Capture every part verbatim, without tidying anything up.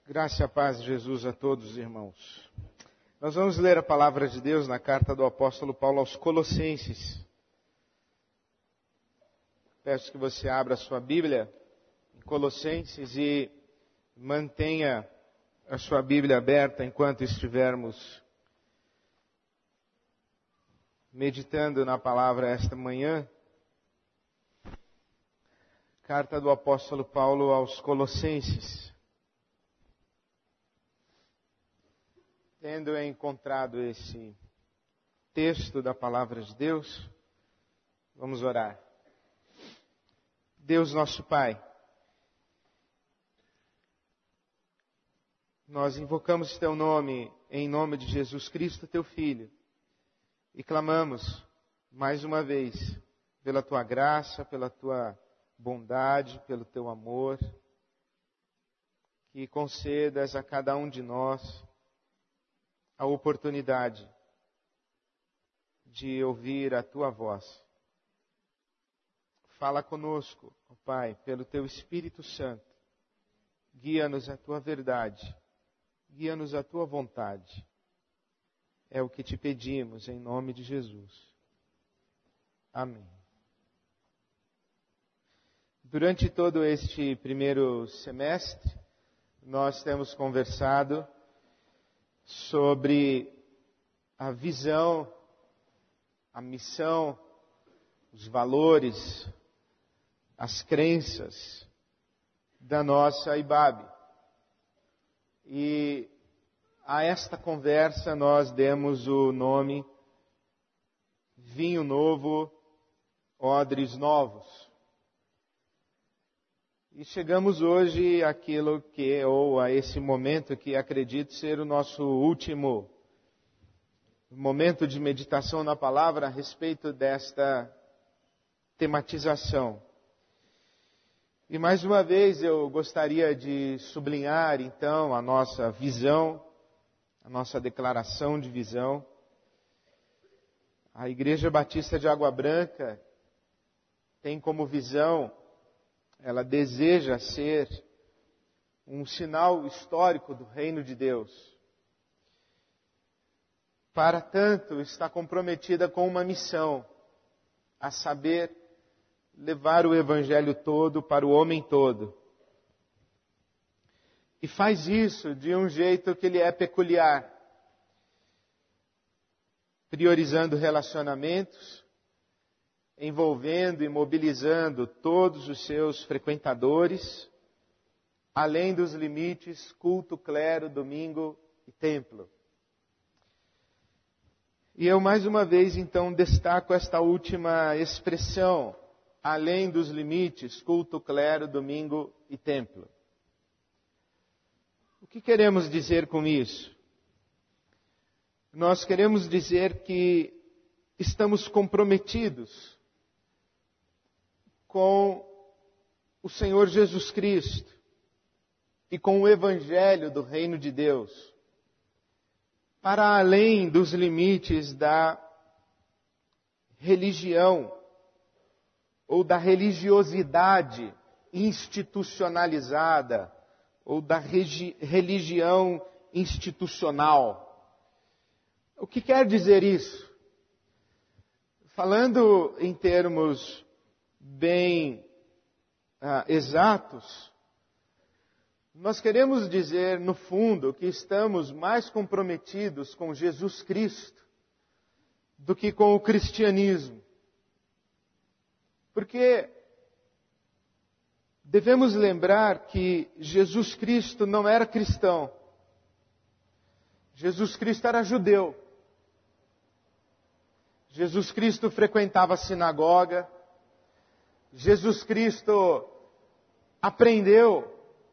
Graça e a paz de Jesus a todos, irmãos. Nós vamos ler a palavra de Deus na carta do apóstolo Paulo aos Colossenses. Peço que você abra a sua Bíblia em Colossenses e mantenha a sua Bíblia aberta enquanto estivermos meditando na palavra esta manhã. Carta do apóstolo Paulo aos Colossenses. Tendo encontrado esse texto da palavra de Deus, vamos orar. Deus nosso Pai, nós invocamos Teu nome em nome de Jesus Cristo, Teu Filho, e clamamos mais uma vez pela Tua graça, pela Tua bondade, pelo Teu amor, que concedas a cada um de nós a oportunidade de ouvir a Tua voz. Fala conosco, ó Pai, pelo Teu Espírito Santo. Guia-nos à Tua verdade. Guia-nos à Tua vontade. É o que te pedimos, em nome de Jesus. Amém. Durante todo este primeiro semestre, nós temos conversado sobre a visão, a missão, os valores, as crenças da nossa I B A B. E a esta conversa nós demos o nome Vinho Novo, Odres Novos. E chegamos hoje àquilo que, ou a esse momento que acredito ser o nosso último momento de meditação na palavra a respeito desta tematização. E mais uma vez eu gostaria de sublinhar então a nossa visão, a nossa declaração de visão. A Igreja Batista de Água Branca tem como visão, ela deseja ser um sinal histórico do reino de Deus. Para tanto, está comprometida com uma missão, a saber, levar o Evangelho todo para o homem todo. E faz isso de um jeito que lhe é peculiar, priorizando relacionamentos, envolvendo e mobilizando todos os seus frequentadores, além dos limites culto, clero, domingo e templo. E eu mais uma vez então destaco esta última expressão, além dos limites culto, clero, domingo e templo. O que queremos dizer com isso? Nós queremos dizer que estamos comprometidos com o Senhor Jesus Cristo e com o Evangelho do Reino de Deus, para além dos limites da religião ou da religiosidade institucionalizada ou da regi- religião institucional. O que quer dizer isso? Falando em termos bem ah, exatos, nós queremos dizer, no fundo, que estamos mais comprometidos com Jesus Cristo do que com o cristianismo. Porque devemos lembrar que Jesus Cristo não era cristão. Jesus Cristo era judeu. Jesus Cristo frequentava a sinagoga. Jesus Cristo aprendeu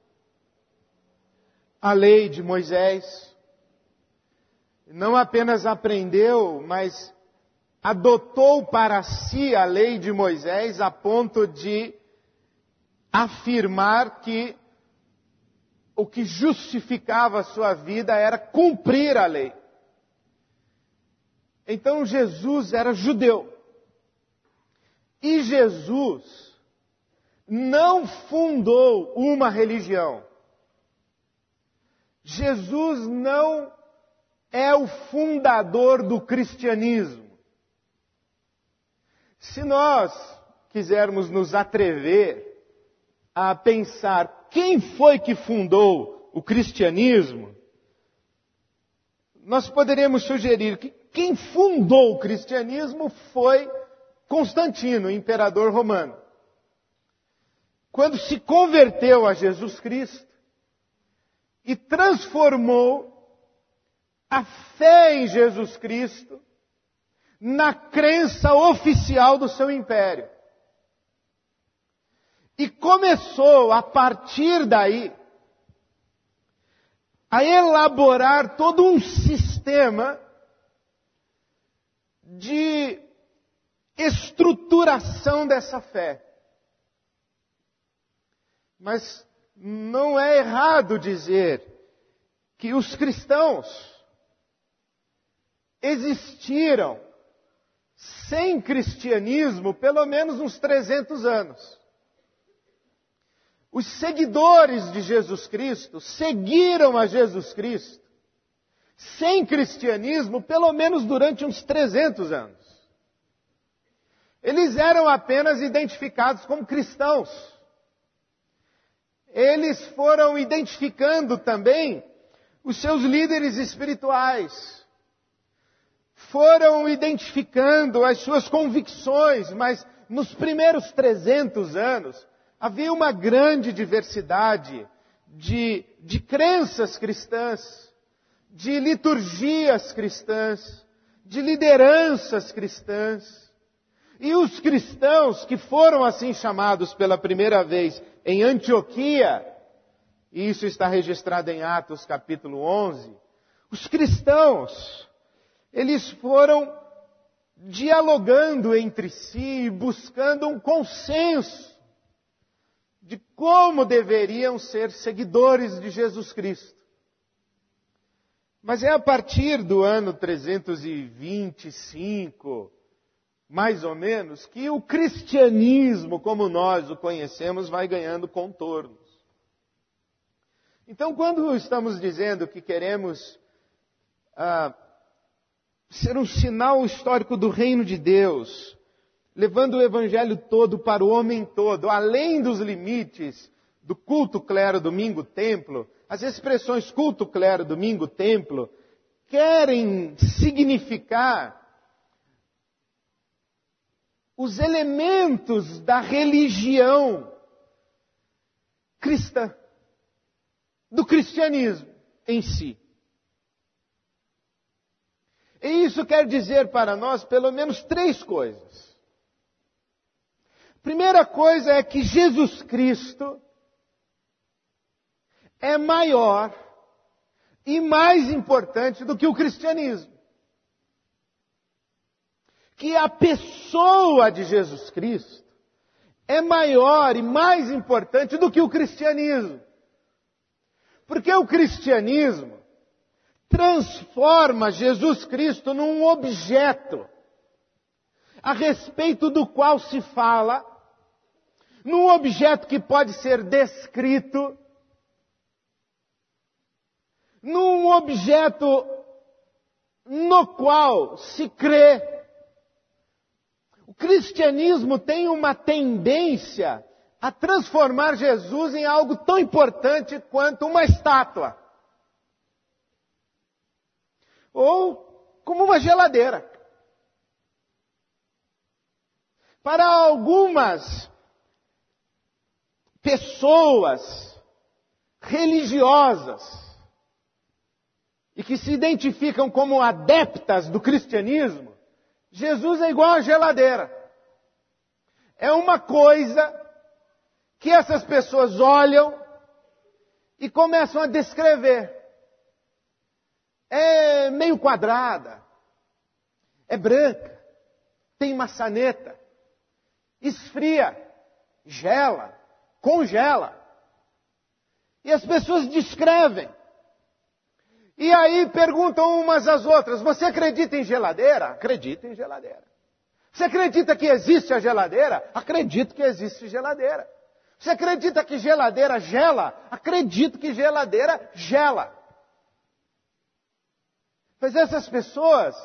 a lei de Moisés. Não apenas aprendeu, mas adotou para si a lei de Moisés a ponto de afirmar que o que justificava a sua vida era cumprir a lei. Então Jesus era judeu. E Jesus não fundou uma religião. Jesus não é o fundador do cristianismo. Se nós quisermos nos atrever a pensar quem foi que fundou o cristianismo, nós poderíamos sugerir que quem fundou o cristianismo foi Constantino, imperador romano. Quando se converteu a Jesus Cristo e transformou a fé em Jesus Cristo na crença oficial do seu império. E começou, a partir daí, a elaborar todo um sistema de estruturação dessa fé. Mas não é errado dizer que os cristãos existiram sem cristianismo pelo menos uns trezentos anos. Os seguidores de Jesus Cristo seguiram a Jesus Cristo sem cristianismo pelo menos durante uns trezentos anos. Eles eram apenas identificados como cristãos. Eles foram identificando também os seus líderes espirituais. Foram identificando as suas convicções, mas nos primeiros trezentos anos havia uma grande diversidade de, de crenças cristãs, de liturgias cristãs, de lideranças cristãs. E os cristãos que foram assim chamados pela primeira vez em Antioquia, e isso está registrado em Atos capítulo onze, os cristãos, eles foram dialogando entre si, buscando um consenso de como deveriam ser seguidores de Jesus Cristo. Mas é a partir do ano trezentos e vinte e cinco, mais ou menos, que o cristianismo, como nós o conhecemos, vai ganhando contornos. Então, quando estamos dizendo que queremos ah, ser um sinal histórico do reino de Deus, levando o evangelho todo para o homem todo, além dos limites do culto, clero, domingo, templo, as expressões culto, clero, domingo, templo, querem significar os elementos da religião cristã, do cristianismo em si. E isso quer dizer para nós pelo menos três coisas. Primeira coisa é que Jesus Cristo é maior e mais importante do que o cristianismo. Que a pessoa de Jesus Cristo é maior e mais importante do que o cristianismo. Porque o cristianismo transforma Jesus Cristo num objeto a respeito do qual se fala, num objeto que pode ser descrito, num objeto no qual se crê. O cristianismo tem uma tendência a transformar Jesus em algo tão importante quanto uma estátua. Ou como uma geladeira. Para algumas pessoas religiosas e que se identificam como adeptas do cristianismo, Jesus é igual a geladeira. É uma coisa que essas pessoas olham e começam a descrever. É meio quadrada, é branca, tem maçaneta, esfria, gela, congela. E as pessoas descrevem. E aí perguntam umas às outras, você acredita em geladeira? Acredito em geladeira. Você acredita que existe a geladeira? Acredito que existe geladeira. Você acredita que geladeira gela? Acredito que geladeira gela. Pois essas pessoas,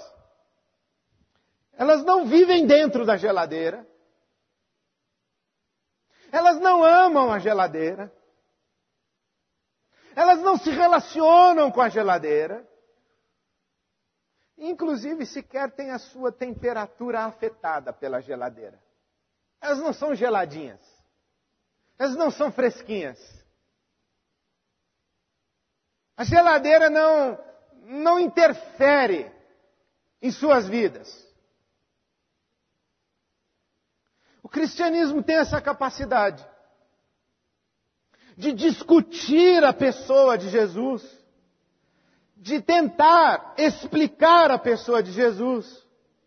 elas não vivem dentro da geladeira. Elas não amam a geladeira. Elas não se relacionam com a geladeira. Inclusive, sequer têm a sua temperatura afetada pela geladeira. Elas não são geladinhas. Elas não são fresquinhas. A geladeira não, não interfere em suas vidas. O cristianismo tem essa capacidade de discutir a pessoa de Jesus, de tentar explicar a pessoa de Jesus.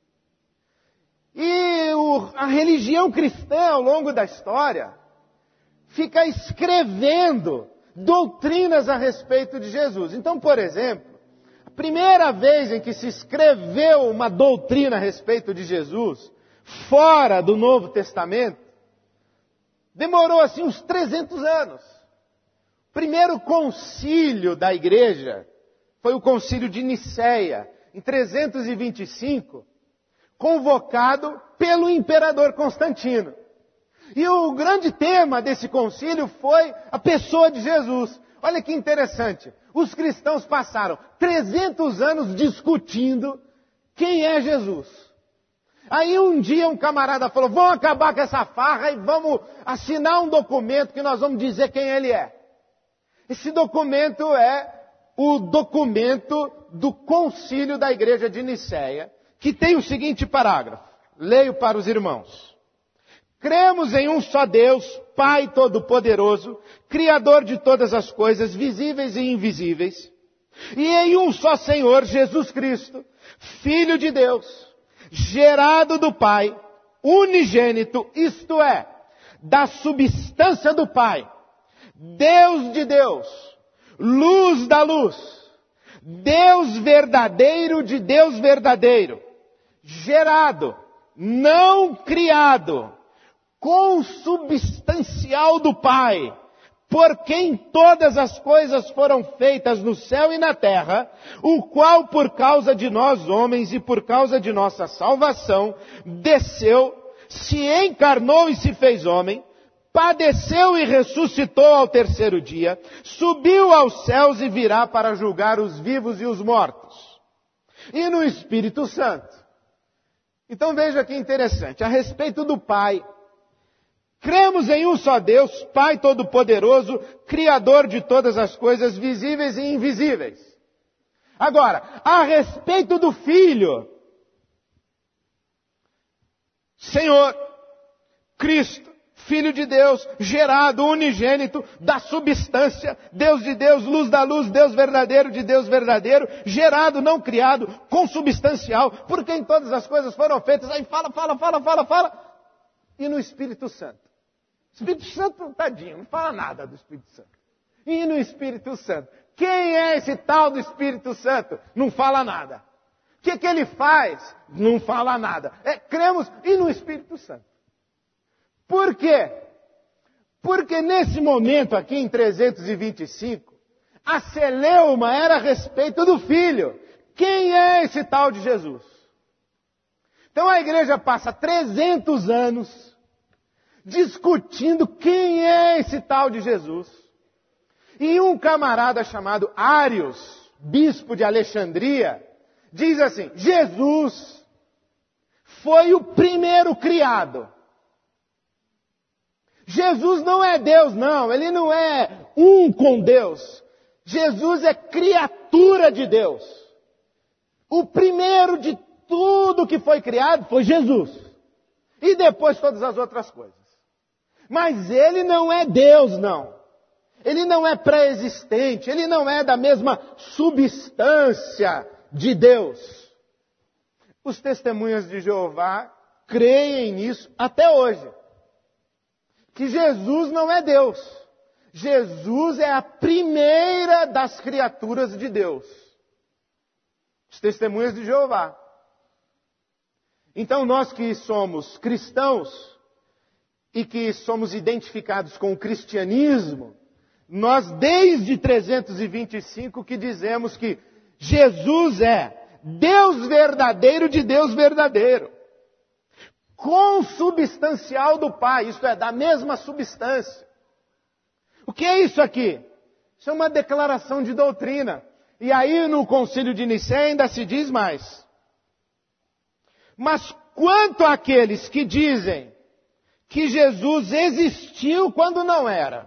E o, a religião cristã, ao longo da história, fica escrevendo doutrinas a respeito de Jesus. Então, por exemplo, a primeira vez em que se escreveu uma doutrina a respeito de Jesus, fora do Novo Testamento, demorou assim uns trezentos anos. O primeiro concílio da igreja foi o concílio de Niceia, em trezentos e vinte e cinco, convocado pelo imperador Constantino. E o grande tema desse concílio foi a pessoa de Jesus. Olha que interessante. Os cristãos passaram trezentos anos discutindo quem é Jesus. Aí um dia um camarada falou, vamos acabar com essa farra e vamos assinar um documento que nós vamos dizer quem ele é. Esse documento é o documento do concílio da igreja de Niceia, que tem o seguinte parágrafo. Leio para os irmãos. Cremos em um só Deus, Pai Todo-Poderoso, Criador de todas as coisas, visíveis e invisíveis, e em um só Senhor, Jesus Cristo, Filho de Deus, gerado do Pai, unigênito, isto é, da substância do Pai, Deus de Deus, luz da luz, Deus verdadeiro de Deus verdadeiro, gerado, não criado, consubstancial do Pai, por quem todas as coisas foram feitas no céu e na terra, o qual por causa de nós homens e por causa de nossa salvação, desceu, se encarnou e se fez homem, padeceu e ressuscitou ao terceiro dia, subiu aos céus e virá para julgar os vivos e os mortos. E no Espírito Santo. Então veja que interessante, a respeito do Pai. Cremos em um só Deus, Pai Todo-Poderoso, Criador de todas as coisas visíveis e invisíveis. Agora, a respeito do Filho, Senhor, Cristo, Filho de Deus, gerado, unigênito, da substância, Deus de Deus, luz da luz, Deus verdadeiro de Deus verdadeiro, gerado, não criado, consubstancial, por quem todas as coisas foram feitas. Aí fala, fala, fala, fala, fala. E no Espírito Santo. O Espírito Santo, tadinho, não fala nada do Espírito Santo. E no Espírito Santo. Quem é esse tal do Espírito Santo? Não fala nada. O que, que ele faz? Não fala nada. É, cremos e no Espírito Santo. Por quê? Porque nesse momento aqui em trezentos e vinte e cinco, a celeuma era a respeito do Filho. Quem é esse tal de Jesus? Então a igreja passa trezentos anos discutindo quem é esse tal de Jesus. E um camarada chamado Ários, bispo de Alexandria, diz assim, Jesus foi o primeiro criado. Jesus não é Deus, não. Ele não é um com Deus. Jesus é criatura de Deus. O primeiro de tudo que foi criado foi Jesus. E depois todas as outras coisas. Mas ele não é Deus, não. Ele não é pré-existente. Ele não é da mesma substância de Deus. Os testemunhas de Jeová creem nisso até hoje. Que Jesus não é Deus. Jesus é a primeira das criaturas de Deus. Os testemunhas de Jeová. Então nós que somos cristãos e que somos identificados com o cristianismo, nós desde trezentos e vinte e cinco que dizemos que Jesus é Deus verdadeiro de Deus verdadeiro. Consubstancial do Pai, isto é, da mesma substância. O que é isso aqui? Isso é uma declaração de doutrina. E aí no Concílio de Nicéia ainda se diz mais. Mas quanto àqueles que dizem que Jesus existiu quando não era,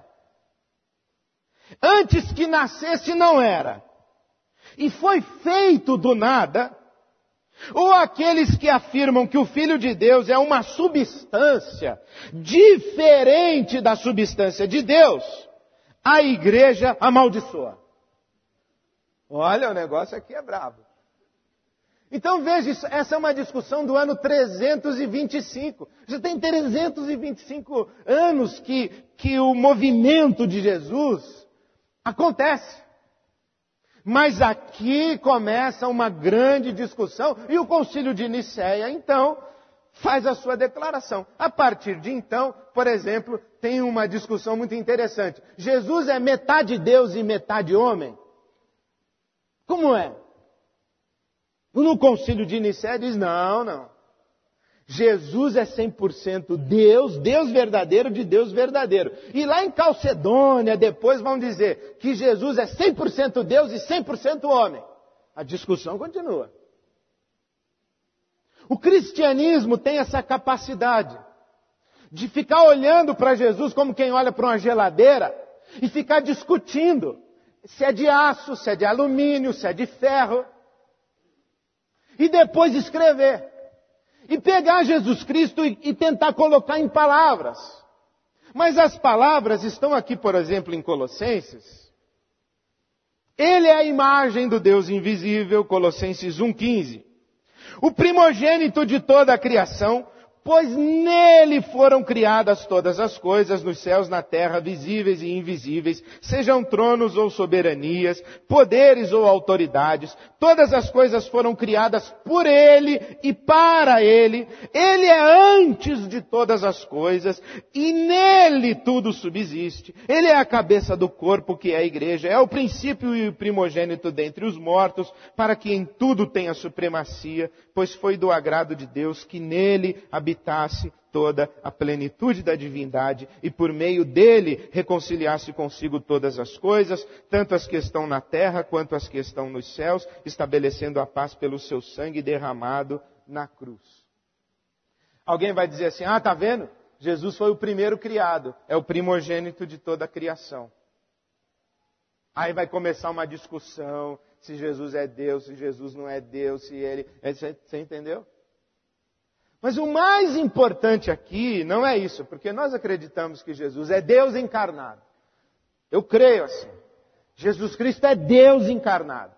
antes que nascesse não era, e foi feito do nada, ou aqueles que afirmam que o Filho de Deus é uma substância diferente da substância de Deus, a igreja amaldiçoa. Olha, o negócio aqui é brabo. Então veja, isso, essa é uma discussão do ano trezentos e vinte e cinco. Já tem trezentos e vinte e cinco anos que, que o movimento de Jesus acontece. Mas aqui começa uma grande discussão e o Concílio de Nicéia, então, faz a sua declaração. A partir de então, por exemplo, tem uma discussão muito interessante. Jesus é metade Deus e metade homem? Como é? No Concílio de Nicéia diz, não, não. Jesus é cem por cento Deus, Deus verdadeiro de Deus verdadeiro. E lá em Calcedônia, depois vão dizer que Jesus é cem por cento Deus e cem por cento homem. A discussão continua. O cristianismo tem essa capacidade de ficar olhando para Jesus como quem olha para uma geladeira e ficar discutindo se é de aço, se é de alumínio, se é de ferro. E depois escrever. E pegar Jesus Cristo e, e tentar colocar em palavras. Mas as palavras estão aqui, por exemplo, em Colossenses. Ele é a imagem do Deus invisível, Colossenses um, quinze. O primogênito de toda a criação, pois nele foram criadas todas as coisas, nos céus, na terra, visíveis e invisíveis, sejam tronos ou soberanias, poderes ou autoridades, todas as coisas foram criadas por ele e para ele. Ele é antes de todas as coisas e nele tudo subsiste. Ele é a cabeça do corpo, que é a igreja, é o princípio e o primogênito dentre os mortos, para que em tudo tenha supremacia, pois foi do agrado de Deus que nele habitasse toda a plenitude da divindade e por meio dele reconciliasse consigo todas as coisas, tanto as que estão na terra quanto as que estão nos céus, estabelecendo a paz pelo seu sangue derramado na cruz. Alguém vai dizer assim, ah, tá vendo? Jesus foi o primeiro criado, é o primogênito de toda a criação. Aí vai começar uma discussão, se Jesus é Deus, se Jesus não é Deus, se ele... Você entendeu? Mas o mais importante aqui não é isso, porque nós acreditamos que Jesus é Deus encarnado. Eu creio assim. Jesus Cristo é Deus encarnado.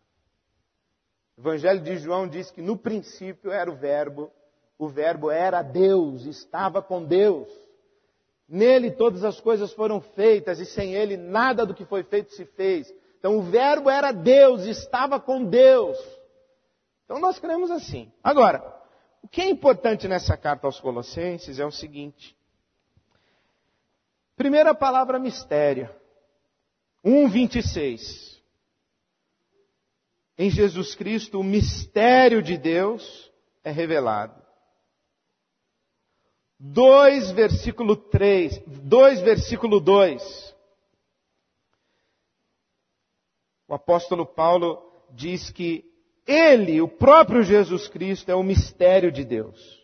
O Evangelho de João diz que no princípio era o Verbo, o Verbo era Deus, estava com Deus. Nele todas as coisas foram feitas e sem ele nada do que foi feito se fez. Então o Verbo era Deus, estava com Deus. Então nós cremos assim. Agora, o que é importante nessa carta aos Colossenses é o seguinte. Primeira palavra, mistério. um, vinte e seis. Em Jesus Cristo, o mistério de Deus é revelado. dois, versículo três. dois, versículo dois. O apóstolo Paulo diz que Ele, o próprio Jesus Cristo, é o mistério de Deus.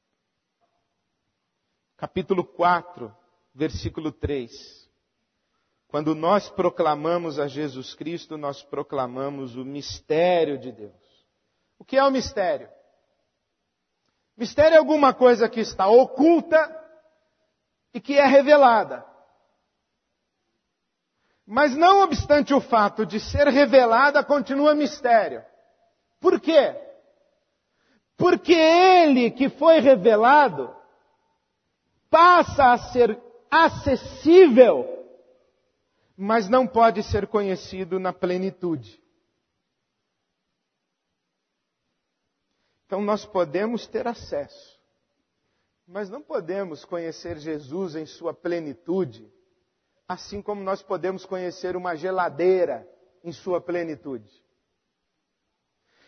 Capítulo quatro, versículo três. Quando nós proclamamos a Jesus Cristo, nós proclamamos o mistério de Deus. O que é o mistério? Mistério é alguma coisa que está oculta e que é revelada. Mas não obstante o fato de ser revelada, continua mistério. Por quê? Porque ele que foi revelado passa a ser acessível, mas não pode ser conhecido na plenitude. Então nós podemos ter acesso, mas não podemos conhecer Jesus em sua plenitude, assim como nós podemos conhecer uma geladeira em sua plenitude.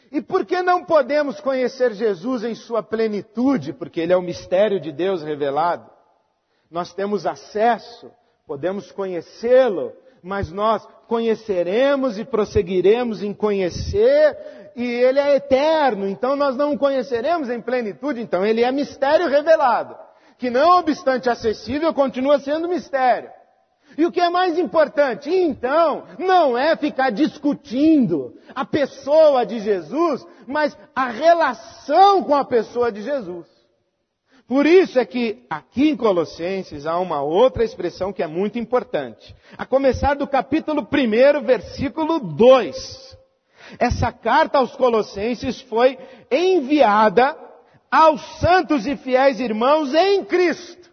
E por que não podemos conhecer Jesus em sua plenitude? Porque Ele é o mistério de Deus revelado. Nós temos acesso, podemos conhecê-lo, mas nós conheceremos e prosseguiremos em conhecer, e Ele é eterno, então nós não o conheceremos em plenitude, então Ele é mistério revelado, que não obstante acessível, continua sendo mistério. E o que é mais importante, então, não é ficar discutindo a pessoa de Jesus, mas a relação com a pessoa de Jesus. Por isso é que aqui em Colossenses há uma outra expressão que é muito importante. A começar do capítulo primeiro, versículo dois. Essa carta aos Colossenses foi enviada aos santos e fiéis irmãos em Cristo.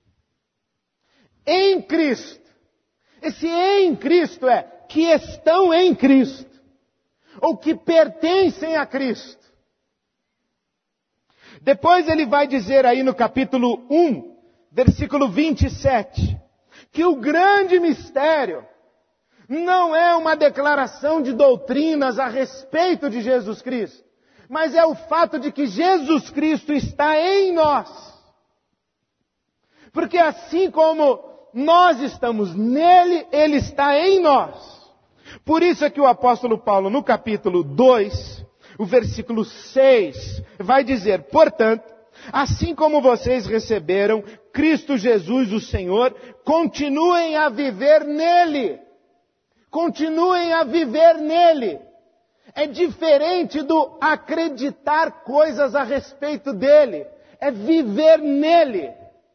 Em Cristo. Esse em Cristo é que estão em Cristo, ou que pertencem a Cristo. Depois ele vai dizer aí no capítulo um, versículo vinte e sete, que o grande mistério não é uma declaração de doutrinas a respeito de Jesus Cristo, mas é o fato de que Jesus Cristo está em nós. Porque assim como nós estamos nele, ele está em nós. Por isso é que o apóstolo Paulo, no capítulo dois, o versículo seis, vai dizer: portanto, assim como vocês receberam Cristo Jesus, o Senhor, continuem a viver nele. Continuem a viver nele. É diferente do acreditar coisas a respeito dele. É viver nele.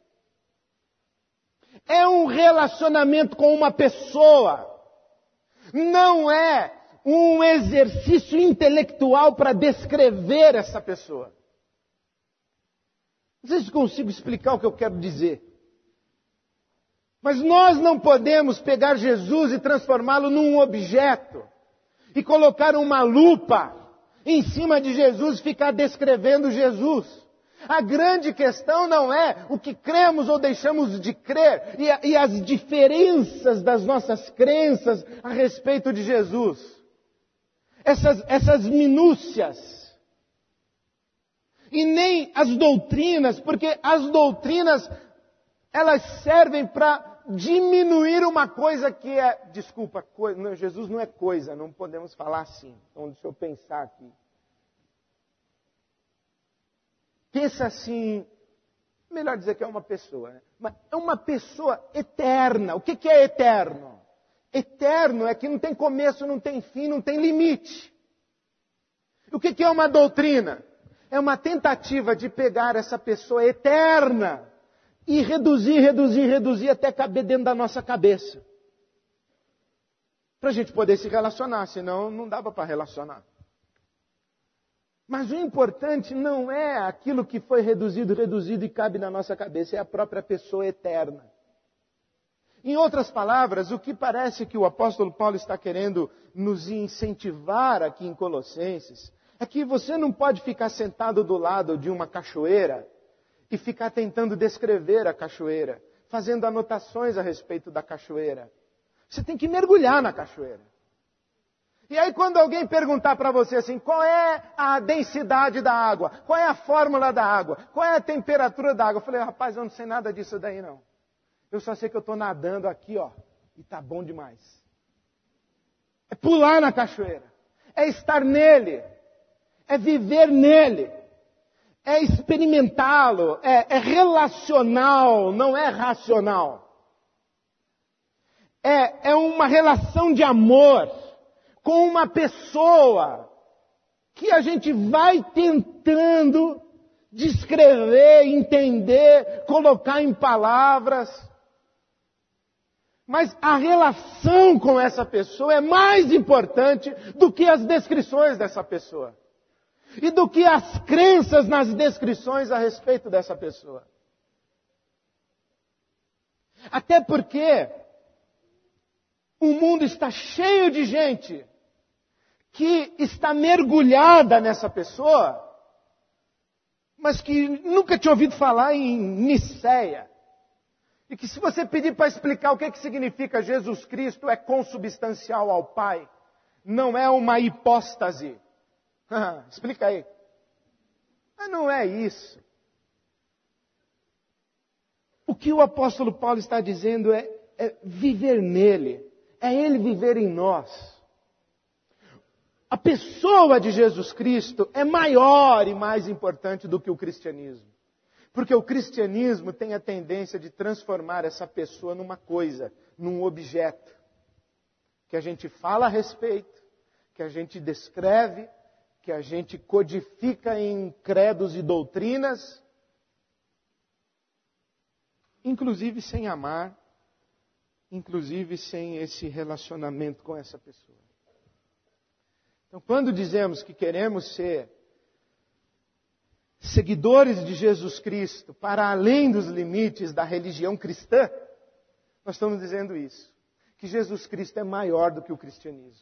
É um relacionamento com uma pessoa. Não é um exercício intelectual para descrever essa pessoa. Não sei se consigo explicar o que eu quero dizer. Mas nós não podemos pegar Jesus e transformá-lo num objeto e colocar uma lupa em cima de Jesus e ficar descrevendo Jesus. A grande questão não é o que cremos ou deixamos de crer e, a, e as diferenças das nossas crenças a respeito de Jesus. Essas, essas minúcias. E nem as doutrinas, porque as doutrinas, elas servem para diminuir uma coisa que é, desculpa, coisa, não, Jesus não é coisa, não podemos falar assim. Então deixa eu pensar aqui. Pensa assim, melhor dizer que é uma pessoa, né? Mas é uma pessoa eterna. O que, que é eterno? Eterno é que não tem começo, não tem fim, não tem limite. O que, que é uma doutrina? É uma tentativa de pegar essa pessoa eterna e reduzir, reduzir, reduzir até caber dentro da nossa cabeça. Para a gente poder se relacionar, senão não dava para relacionar. Mas o importante não é aquilo que foi reduzido, reduzido e cabe na nossa cabeça, é a própria pessoa eterna. Em outras palavras, o que parece que o apóstolo Paulo está querendo nos incentivar aqui em Colossenses, é que você não pode ficar sentado do lado de uma cachoeira e ficar tentando descrever a cachoeira, fazendo anotações a respeito da cachoeira. Você tem que mergulhar na cachoeira. E aí quando alguém perguntar para você assim, qual é a densidade da água? Qual é a fórmula da água? Qual é a temperatura da água? Eu falei, rapaz, eu não sei nada disso daí não. Eu só sei que eu estou nadando aqui, ó, e tá bom demais. É pular na cachoeira. É estar nele. É viver nele. É experimentá-lo. É, é relacional, não é racional. É, é uma relação de amor com uma pessoa que a gente vai tentando descrever, entender, colocar em palavras. Mas a relação com essa pessoa é mais importante do que as descrições dessa pessoa. E do que as crenças nas descrições a respeito dessa pessoa. Até porque o mundo está cheio de gente que está mergulhada nessa pessoa, mas que nunca tinha ouvido falar em Nicéia. E que se você pedir para explicar o que, que significa Jesus Cristo é consubstancial ao Pai, não é uma hipóstase, Explica aí. Mas não é isso. O que o apóstolo Paulo está dizendo é, é viver nele. É ele viver em nós. A pessoa de Jesus Cristo é maior e mais importante do que o cristianismo. Porque o cristianismo tem a tendência de transformar essa pessoa numa coisa, num objeto. Que a gente fala a respeito, que a gente descreve, que a gente codifica em credos e doutrinas, inclusive sem amar, inclusive sem esse relacionamento com essa pessoa. Então, quando dizemos que queremos ser seguidores de Jesus Cristo para além dos limites da religião cristã, nós estamos dizendo isso, que Jesus Cristo é maior do que o cristianismo.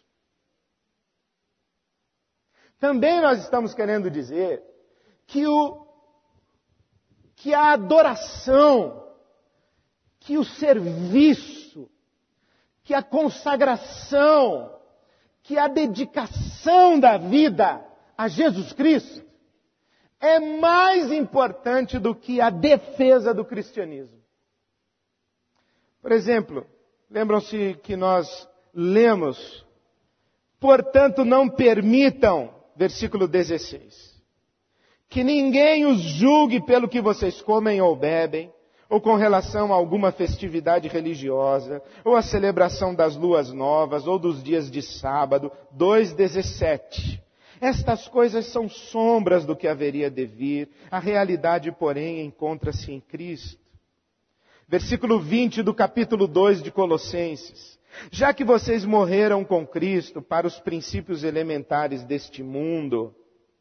Também nós estamos querendo dizer que, o, que a adoração, que o serviço, que a consagração, que a dedicação da vida a Jesus Cristo é mais importante do que a defesa do cristianismo. Por exemplo, lembram-se que nós lemos, portanto não permitam, versículo dezesseis, que ninguém os julgue pelo que vocês comem ou bebem, ou com relação a alguma festividade religiosa, ou a celebração das luas novas, ou dos dias de sábado. dois, dezessete. Estas coisas são sombras do que haveria de vir, a realidade, porém, encontra-se em Cristo. Versículo vinte do capítulo dois de Colossenses. Já que vocês morreram com Cristo para os princípios elementares deste mundo,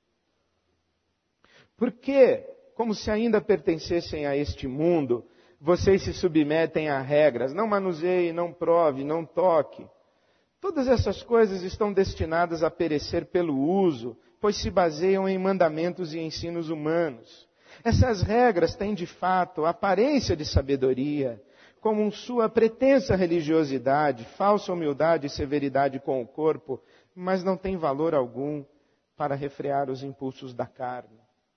por que, como se ainda pertencessem a este mundo, vocês se submetem a regras? Não manuseie, não prove, não toque. Todas essas coisas estão destinadas a perecer pelo uso, pois se baseiam em mandamentos e ensinos humanos. Essas regras têm, de fato, aparência de sabedoria, como sua pretensa religiosidade, falsa humildade e severidade com o corpo, mas não têm valor algum para refrear os impulsos da carne.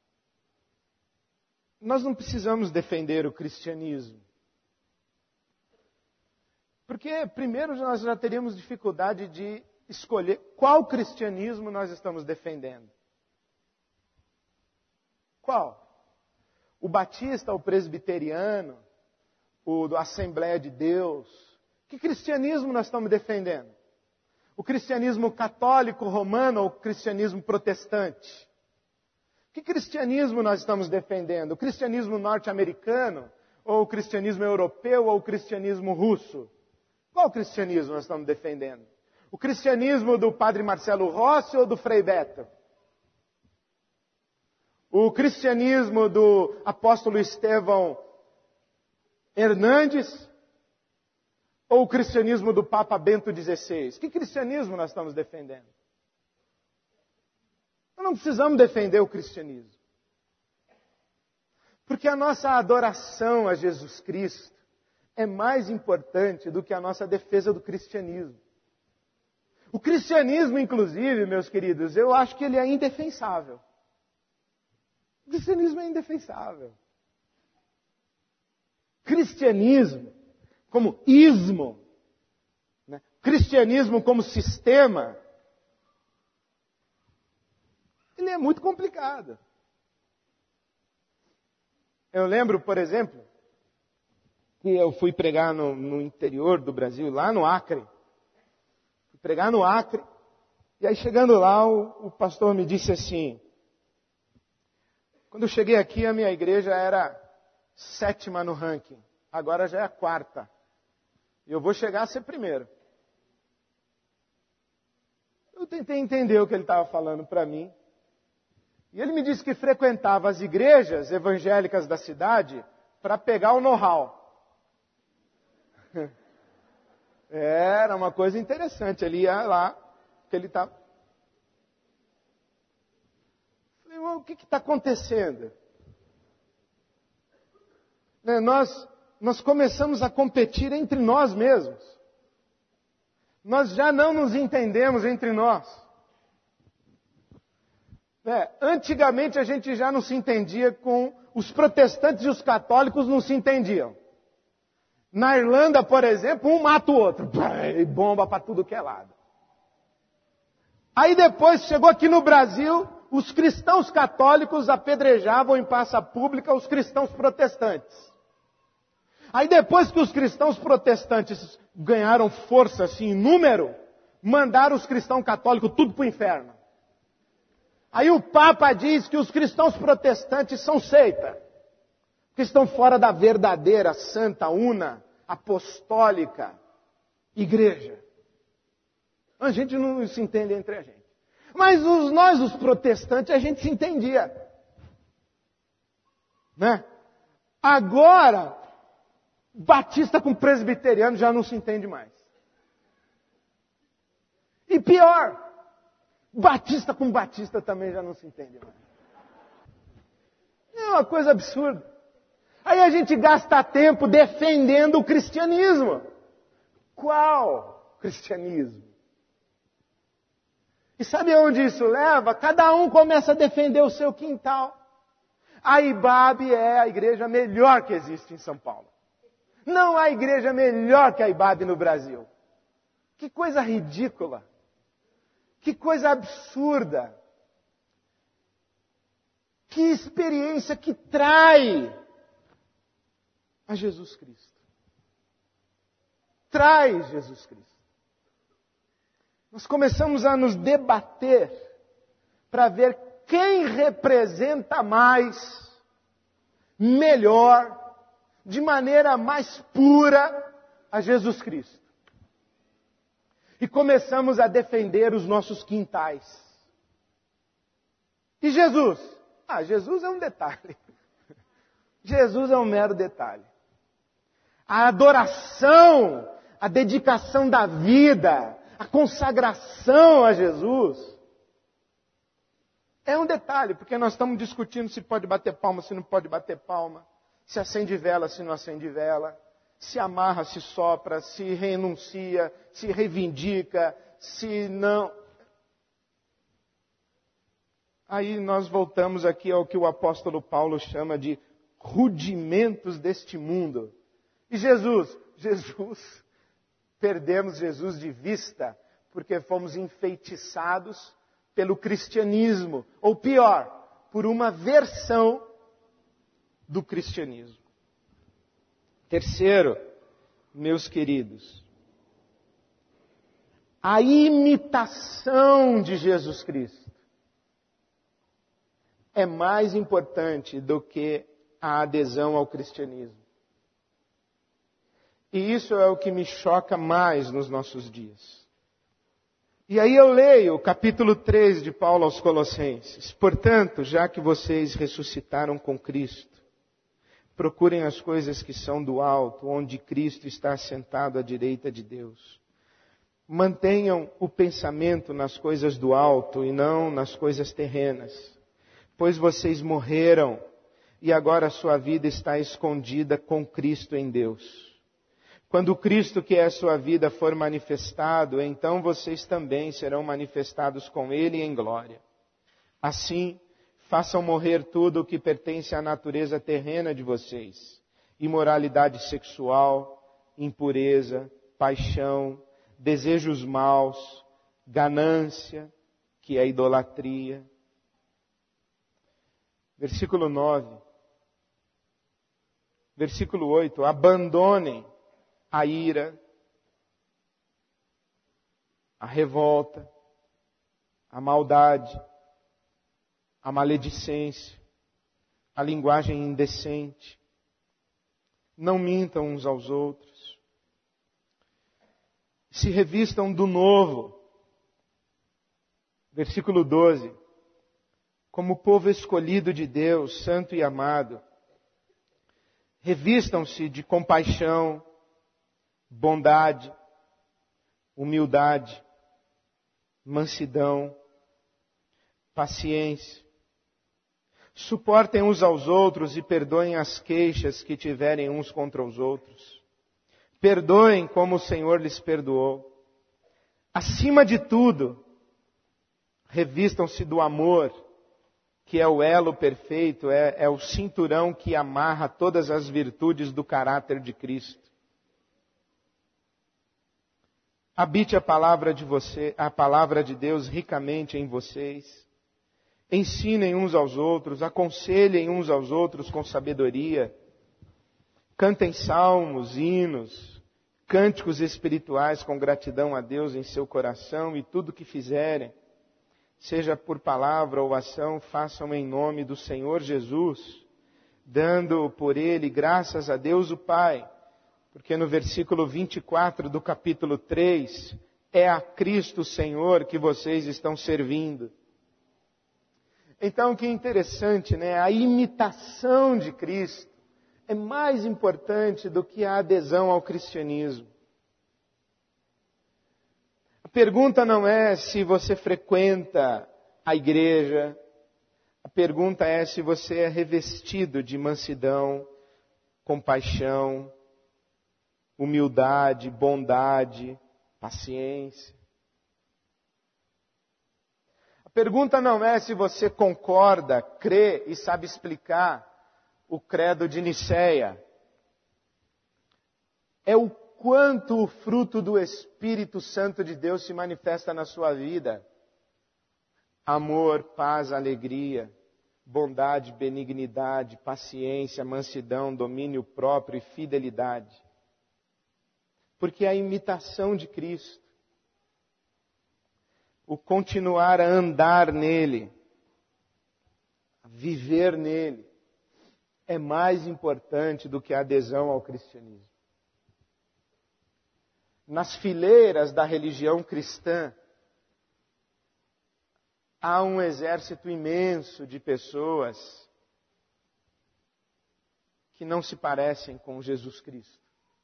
Nós não precisamos defender o cristianismo. Porque, primeiro, nós já teríamos dificuldade de escolher qual cristianismo nós estamos defendendo. Qual? O batista, o presbiteriano, o da Assembleia de Deus? Que cristianismo nós estamos defendendo? O cristianismo católico romano ou o cristianismo protestante? Que cristianismo nós estamos defendendo? O cristianismo norte-americano? Ou o cristianismo europeu? Ou o cristianismo russo? Qual cristianismo nós estamos defendendo? O cristianismo do padre Marcelo Rossi ou do Frei Beto? O cristianismo do apóstolo Estevão Hernandes? Ou o cristianismo do Papa Bento dezesseis? Que cristianismo nós estamos defendendo? Nós não precisamos defender o cristianismo. Porque a nossa adoração a Jesus Cristo é mais importante do que a nossa defesa do cristianismo. O cristianismo, inclusive, meus queridos, eu acho que ele é indefensável. O cristianismo é indefensável. Cristianismo como ismo, né? Cristianismo como sistema, ele é muito complicado. Eu lembro, por exemplo, que eu fui pregar no, no interior do Brasil, lá no Acre. Fui pregar no Acre, e aí chegando lá, o, o pastor me disse assim, quando eu cheguei aqui, a minha igreja era sétima no ranking, agora já é a quarta. E eu vou chegar a ser primeiro. Eu tentei entender o que ele estava falando para mim. E ele me disse que frequentava as igrejas evangélicas da cidade para pegar o know-how. Era uma coisa interessante. Ele ia lá, que ele estava... Falei, o que está acontecendo? Né, nós, nós começamos a competir entre nós mesmos. Nós já não nos entendemos entre nós. É, antigamente a gente já não se entendia com os protestantes e os católicos não se entendiam. Na Irlanda, por exemplo, um mata o outro. E bomba para tudo que é lado. Aí depois chegou aqui no Brasil, os cristãos católicos apedrejavam em praça pública os cristãos protestantes. Aí depois que os cristãos protestantes ganharam força assim, em número, mandaram os cristãos católicos tudo para o inferno. Aí o Papa diz que os cristãos protestantes são seita, que estão fora da verdadeira, santa, una, apostólica igreja. A gente não se entende entre a gente. Mas os, nós, os protestantes, a gente se entendia. Né? Agora, batista com presbiteriano já não se entende mais. E pior, batista com batista também já não se entende mais. É uma coisa absurda. Aí a gente gasta tempo defendendo o cristianismo. Qual cristianismo? E sabe aonde isso leva? Cada um começa a defender o seu quintal. A I B A B é a igreja melhor que existe em São Paulo. Não há igreja melhor que a I B A B no Brasil. Que coisa ridícula. Que coisa absurda. Que experiência que trai a Jesus Cristo. Traz Jesus Cristo. Nós começamos a nos debater para ver quem representa mais, melhor, de maneira mais pura a Jesus Cristo. E começamos a defender os nossos quintais. E Jesus? Ah, Jesus é um detalhe. Jesus é um mero detalhe. A adoração, a dedicação da vida, a consagração a Jesus é um detalhe, porque nós estamos discutindo se pode bater palma, se não pode bater palma, se acende vela, se não acende vela, se amarra, se sopra, se renuncia, se reivindica, se não. Aí nós voltamos aqui ao que o apóstolo Paulo chama de rudimentos deste mundo. E Jesus? Jesus, perdemos Jesus de vista porque fomos enfeitiçados pelo cristianismo. Ou pior, por uma versão do cristianismo. Terceiro, meus queridos, a imitação de Jesus Cristo é mais importante do que a adesão ao cristianismo. E isso é o que me choca mais nos nossos dias. E aí eu leio o capítulo três de Paulo aos Colossenses. Portanto, já que vocês ressuscitaram com Cristo, procurem as coisas que são do alto, onde Cristo está assentado à direita de Deus. Mantenham o pensamento nas coisas do alto e não nas coisas terrenas, pois vocês morreram e agora a sua vida está escondida com Cristo em Deus. Quando Cristo, que é a sua vida, for manifestado, então vocês também serão manifestados com Ele em glória. Assim, façam morrer tudo o que pertence à natureza terrena de vocês. Imoralidade sexual, impureza, paixão, desejos maus, ganância, que é idolatria. Versículo nove. Versículo oito. Abandonem a ira, a revolta, a maldade, a maledicência, a linguagem indecente. Não mintam uns aos outros. Se revistam do novo. Versículo doze. Como povo escolhido de Deus, santo e amado, revistam-se de compaixão, bondade, humildade, mansidão, paciência. Suportem uns aos outros e perdoem as queixas que tiverem uns contra os outros. Perdoem como o Senhor lhes perdoou. Acima de tudo, revistam-se do amor, que é o elo perfeito, é, é o cinturão que amarra todas as virtudes do caráter de Cristo. Habite a palavra de você, a palavra de Deus ricamente em vocês. Ensinem uns aos outros, aconselhem uns aos outros com sabedoria. Cantem salmos, hinos, cânticos espirituais com gratidão a Deus em seu coração, e tudo que fizerem, seja por palavra ou ação, façam em nome do Senhor Jesus, dando por Ele graças a Deus o Pai, porque no versículo vinte e quatro do capítulo três, é a Cristo Senhor que vocês estão servindo. Então, que interessante, né? A imitação de Cristo é mais importante do que a adesão ao cristianismo. A pergunta não é se você frequenta a igreja. A pergunta é se você é revestido de mansidão, compaixão, humildade, bondade, paciência. A pergunta não é se você concorda, crê e sabe explicar o credo de Nicéia. É o quanto o fruto do Espírito Santo de Deus se manifesta na sua vida. Amor, paz, alegria, bondade, benignidade, paciência, mansidão, domínio próprio e fidelidade. Porque a imitação de Cristo, o continuar a andar nele, a viver nele, é mais importante do que a adesão ao cristianismo. Nas fileiras da religião cristã, há um exército imenso de pessoas que não se parecem com Jesus Cristo,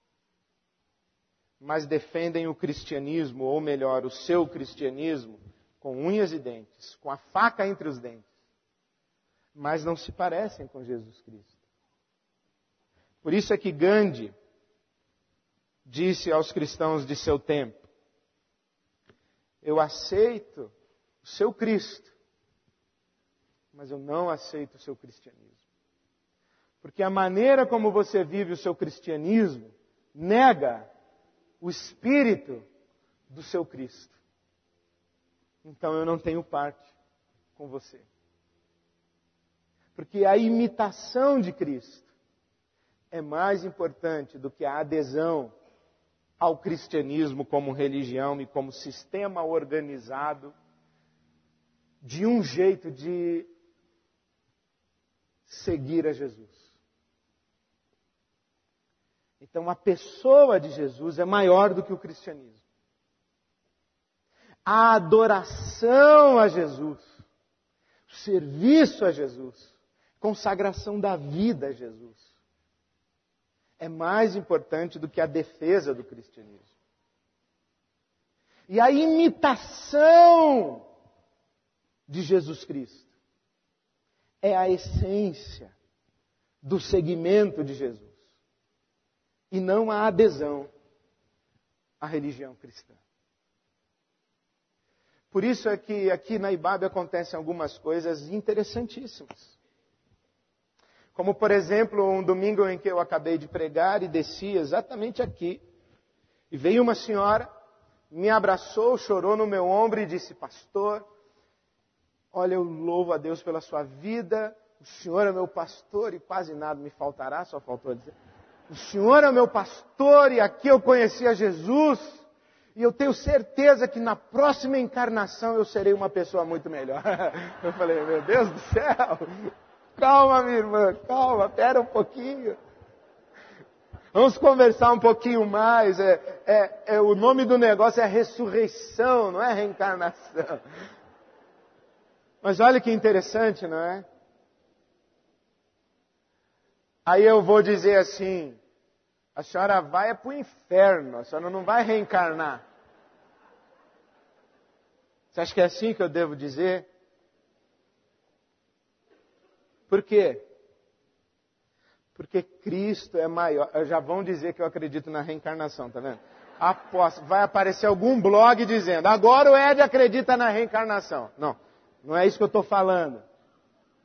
mas defendem o cristianismo, ou melhor, o seu cristianismo, com unhas e dentes, com a faca entre os dentes, mas não se parecem com Jesus Cristo. Por isso é que Gandhi disse aos cristãos de seu tempo: eu aceito o seu Cristo, mas eu não aceito o seu cristianismo. Porque a maneira como você vive o seu cristianismo nega o espírito do seu Cristo. Então eu não tenho parte com você. Porque a imitação de Cristo é mais importante do que a adesão ao cristianismo como religião e como sistema organizado de um jeito de seguir a Jesus. Então a pessoa de Jesus é maior do que o cristianismo. A adoração a Jesus, o serviço a Jesus, consagração da vida a Jesus, é mais importante do que a defesa do cristianismo. E a imitação de Jesus Cristo é a essência do seguimento de Jesus, e não a adesão à religião cristã. Por isso é que aqui na I B A B acontecem algumas coisas interessantíssimas. Como, por exemplo, um domingo em que eu acabei de pregar e desci exatamente aqui. E veio uma senhora, me abraçou, chorou no meu ombro e disse: pastor, olha, eu louvo a Deus pela sua vida. O senhor é meu pastor e quase nada me faltará, só faltou dizer. O senhor é meu pastor e aqui eu conheci a Jesus. E eu tenho certeza que na próxima encarnação eu serei uma pessoa muito melhor. Eu falei, meu Deus do céu. Calma, minha irmã, calma, espera um pouquinho. Vamos conversar um pouquinho mais. É, é, é, o nome do negócio é ressurreição, não é reencarnação. Mas olha que interessante, não é? Aí eu vou dizer assim: a senhora vai é para o inferno, a senhora não vai reencarnar. Você acha que é assim que eu devo dizer? Por quê? Porque Cristo é maior. Já vão dizer que eu acredito na reencarnação, tá vendo? Aposto, vai aparecer algum blog dizendo: agora o Ed acredita na reencarnação. Não, não é isso que eu estou falando.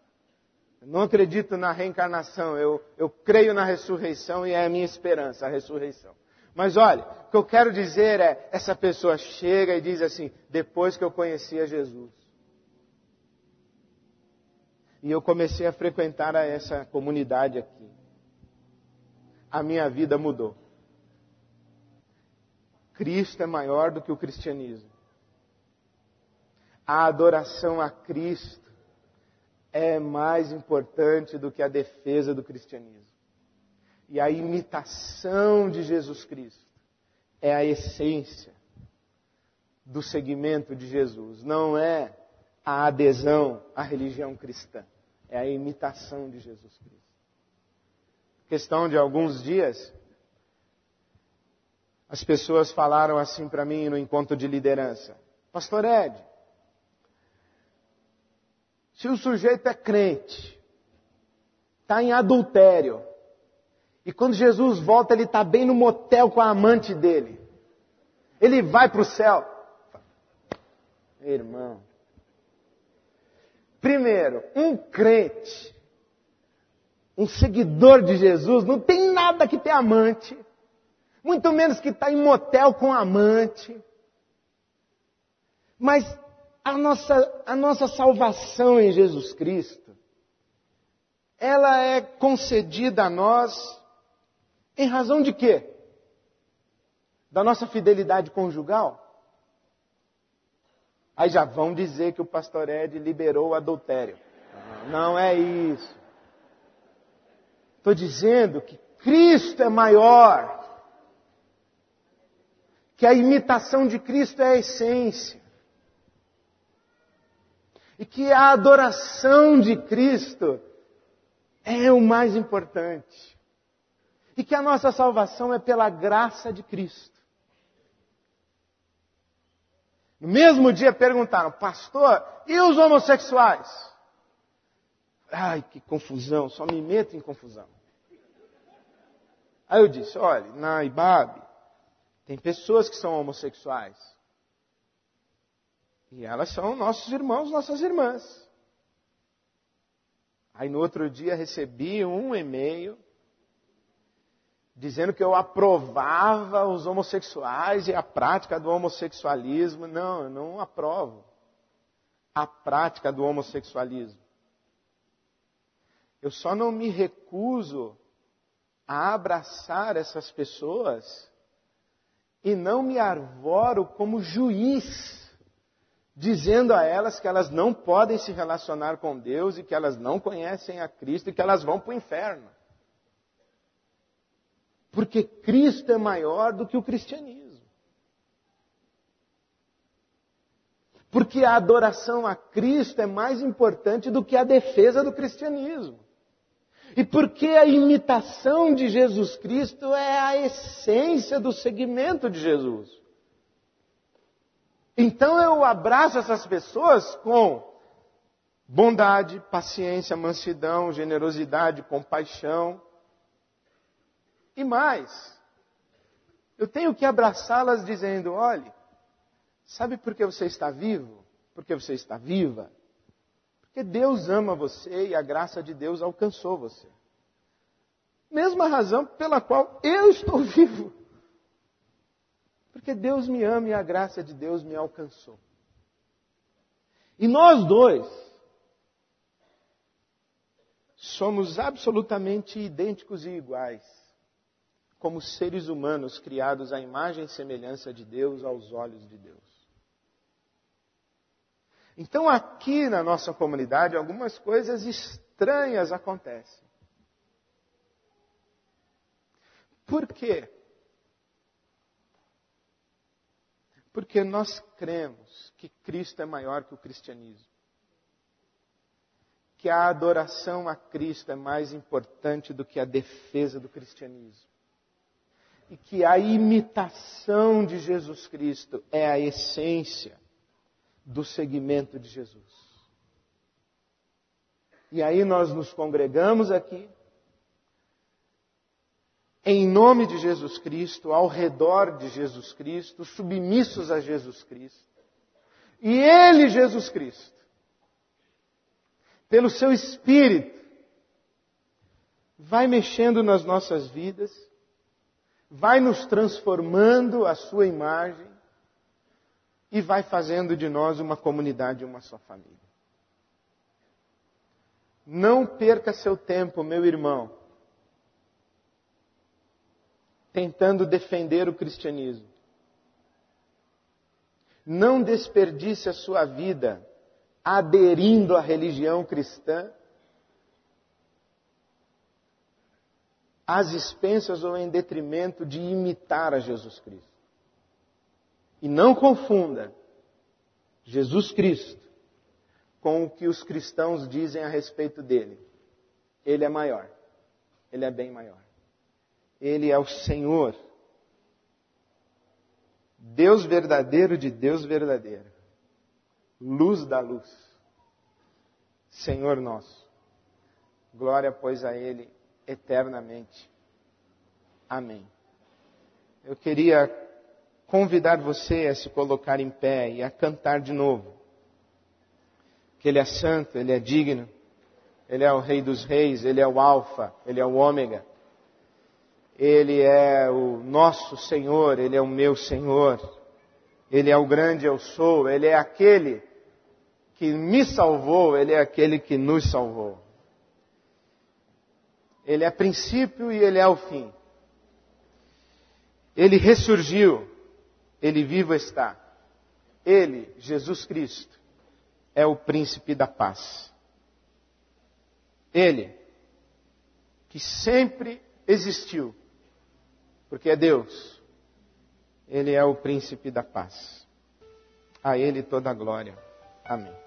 Eu não acredito na reencarnação, eu, eu creio na ressurreição e é a minha esperança, a ressurreição. Mas olha, o que eu quero dizer é, essa pessoa chega e diz assim, depois que eu conhecia Jesus. E eu comecei a frequentar essa comunidade aqui. A minha vida mudou. Cristo é maior do que o cristianismo. A adoração a Cristo é mais importante do que a defesa do cristianismo. E a imitação de Jesus Cristo é a essência do seguimento de Jesus. Não é a adesão à religião cristã. É a imitação de Jesus Cristo. Questão de alguns dias, as pessoas falaram assim para mim no encontro de liderança. Pastor Ed, se o sujeito é crente, está em adultério, e quando Jesus volta ele está bem no motel com a amante dele, ele vai para o céu. Irmão, primeiro, um crente, um seguidor de Jesus, não tem nada que ter amante, muito menos que está em motel com amante. Mas a nossa, a nossa salvação em Jesus Cristo, ela é concedida a nós em razão de quê? Da nossa fidelidade conjugal? Aí já vão dizer que o pastor Ed liberou o adultério. Não é isso. Estou dizendo que Cristo é maior. Que a imitação de Cristo é a essência. E que a adoração de Cristo é o mais importante. E que a nossa salvação é pela graça de Cristo. No mesmo dia perguntaram, pastor, e os homossexuais? Ai, que confusão, só me meto em confusão. Aí eu disse, olha, na I B A B, tem pessoas que são homossexuais. E elas são nossos irmãos, nossas irmãs. Aí no outro dia recebi um e-mail dizendo que eu aprovava os homossexuais e a prática do homossexualismo. Não, eu não aprovo a prática do homossexualismo. Eu só não me recuso a abraçar essas pessoas e não me arvoro como juiz, dizendo a elas que elas não podem se relacionar com Deus e que elas não conhecem a Cristo e que elas vão para o inferno. Porque Cristo é maior do que o cristianismo. Porque a adoração a Cristo é mais importante do que a defesa do cristianismo. E porque a imitação de Jesus Cristo é a essência do seguimento de Jesus. Então eu abraço essas pessoas com bondade, paciência, mansidão, generosidade, compaixão. E mais, eu tenho que abraçá-las dizendo, olhe, sabe por que você está vivo? Porque você está viva? Porque Deus ama você e a graça de Deus alcançou você. Mesma razão pela qual eu estou vivo. Porque Deus me ama e a graça de Deus me alcançou. E nós dois somos absolutamente idênticos e iguais, como seres humanos criados à imagem e semelhança de Deus, aos olhos de Deus. Então aqui na nossa comunidade algumas coisas estranhas acontecem. Por quê? Porque nós cremos que Cristo é maior que o cristianismo. Que a adoração a Cristo é mais importante do que a defesa do cristianismo. E que a imitação de Jesus Cristo é a essência do seguimento de Jesus. E aí nós nos congregamos aqui, em nome de Jesus Cristo, ao redor de Jesus Cristo, submissos a Jesus Cristo. E Ele, Jesus Cristo, pelo seu Espírito, vai mexendo nas nossas vidas, vai nos transformando à sua imagem e vai fazendo de nós uma comunidade, uma só família. Não perca seu tempo, meu irmão, tentando defender o cristianismo. Não desperdice a sua vida aderindo à religião cristã, às expensas ou em detrimento de imitar a Jesus Cristo. E não confunda Jesus Cristo com o que os cristãos dizem a respeito dele. Ele é maior. Ele é bem maior. Ele é o Senhor. Deus verdadeiro de Deus verdadeiro. Luz da luz. Senhor nosso. Glória, pois, a Ele eternamente. Amém. Eu queria convidar você a se colocar em pé e a cantar de novo. Que Ele é santo, Ele é digno, Ele é o Rei dos Reis, Ele é o Alfa, Ele é o Ômega. Ele é o nosso Senhor, Ele é o meu Senhor. Ele é o grande eu sou, Ele é aquele que me salvou, Ele é aquele que nos salvou. Ele é princípio e Ele é o fim. Ele ressurgiu, Ele vivo está. Ele, Jesus Cristo, é o príncipe da paz. Ele, que sempre existiu, porque é Deus, Ele é o príncipe da paz. A Ele toda a glória. Amém.